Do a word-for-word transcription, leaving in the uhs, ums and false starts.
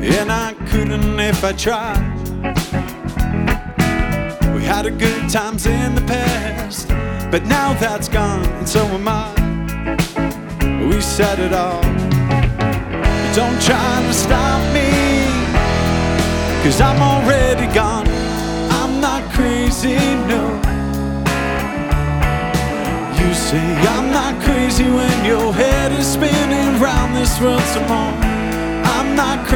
and I couldn't if I tried. We had a good times in the past, but now that's gone, and so am I. We said it all. Don't try to stop me, 'cause I'm already gone. I'm not crazy, no. You say I'm not crazy when your head is spinning round this world some more. I'm not crazy.